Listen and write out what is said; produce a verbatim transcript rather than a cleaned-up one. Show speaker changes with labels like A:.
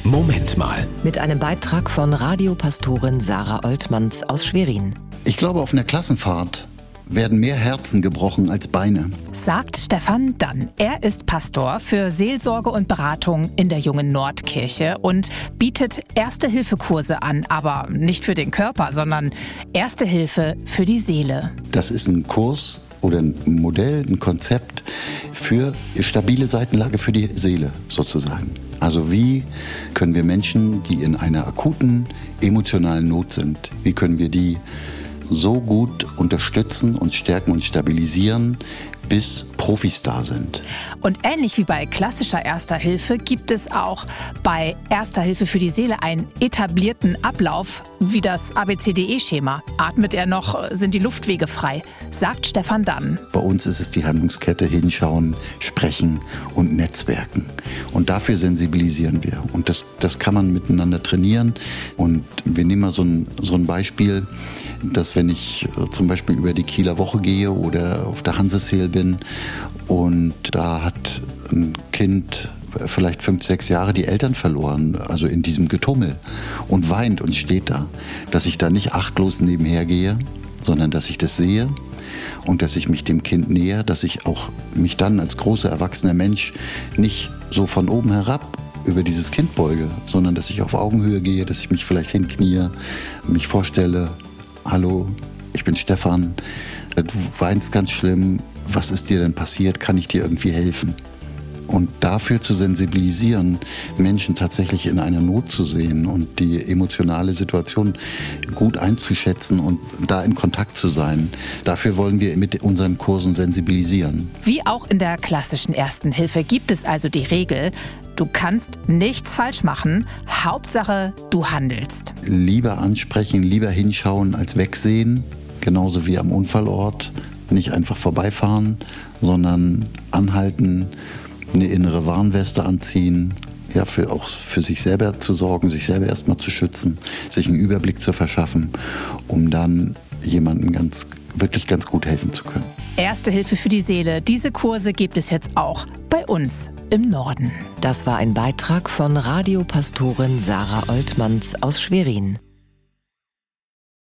A: Moment mal.
B: Mit einem Beitrag von Radiopastorin Sarah Oltmanns aus Schwerin.
C: Ich glaube, auf einer Klassenfahrt werden mehr Herzen gebrochen als Beine.
D: Sagt Stefan Dann. Er ist Pastor für Seelsorge und Beratung in der Jungen Nordkirche und bietet Erste-Hilfe-Kurse an, aber nicht für den Körper, sondern Erste Hilfe für die Seele.
C: Das ist ein Kurs oder ein Modell, ein Konzept für stabile Seitenlage für die Seele sozusagen. Also wie können wir Menschen, die in einer akuten emotionalen Not sind, wie können wir die so gut unterstützen und stärken und stabilisieren, bis Profis da sind.
D: Und ähnlich wie bei klassischer Erster Hilfe gibt es auch bei Erster Hilfe für die Seele einen etablierten Ablauf wie das A B C D E-Schema. Atmet er noch, sind die Luftwege frei, sagt Stefan Dann.
C: Bei uns ist es die Handlungskette hinschauen, sprechen und netzwerken. Und dafür sensibilisieren wir. Und das, das kann man miteinander trainieren. Und wir nehmen mal so ein, so ein Beispiel, dass wenn ich zum Beispiel über die Kieler Woche gehe oder auf der Hanseseel bin und da hat ein Kind vielleicht fünf, sechs Jahre die Eltern verloren, also in diesem Getummel und weint und steht da, dass ich da nicht achtlos nebenher gehe, sondern dass ich das sehe und dass ich mich dem Kind näher, dass ich auch mich dann als großer erwachsener Mensch nicht so von oben herab über dieses Kind beuge, sondern dass ich auf Augenhöhe gehe, dass ich mich vielleicht hinknie, mich vorstelle, hallo, ich bin Stefan, du weinst ganz schlimm, was ist dir denn passiert, kann ich dir irgendwie helfen? Und dafür zu sensibilisieren, Menschen tatsächlich in einer Not zu sehen und die emotionale Situation gut einzuschätzen und da in Kontakt zu sein, dafür wollen wir mit unseren Kursen sensibilisieren.
D: Wie auch in der klassischen Ersten Hilfe gibt es also die Regel, du kannst nichts falsch machen, Hauptsache du handelst.
C: Lieber ansprechen, lieber hinschauen als wegsehen, genauso wie am Unfallort. Nicht einfach vorbeifahren, sondern anhalten, eine innere Warnweste anziehen, ja, für, auch für sich selber zu sorgen, sich selber erstmal zu schützen, sich einen Überblick zu verschaffen, um dann jemandem ganz, wirklich ganz gut helfen zu können.
D: Erste Hilfe für die Seele. Diese Kurse gibt es jetzt auch bei uns im Norden.
B: Das war ein Beitrag von Radiopastorin Sarah Oltmanns aus Schwerin.